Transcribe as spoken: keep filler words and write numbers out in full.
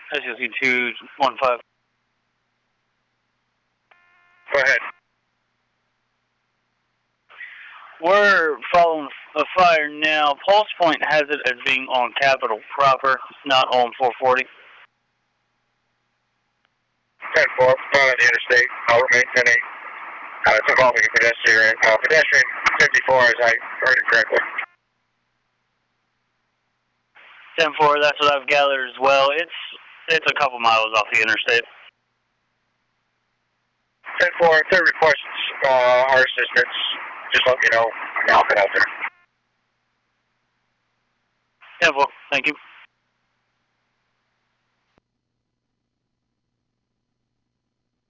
S U C two one five. Go ahead. We're following a fire now. Pulse Point has it as being on Capitol proper, not on four forty. ten four, not on the interstate. Over me, ten eight. Uh, it's involving a pedestrian. Uh, pedestrian fifty-four, as I heard it correctly. ten four, that's what I've gathered as well. It's it's a couple miles off the interstate. ten four, third requests uh, our assistance. Just let me know. I'll get out there. ten four, thank you.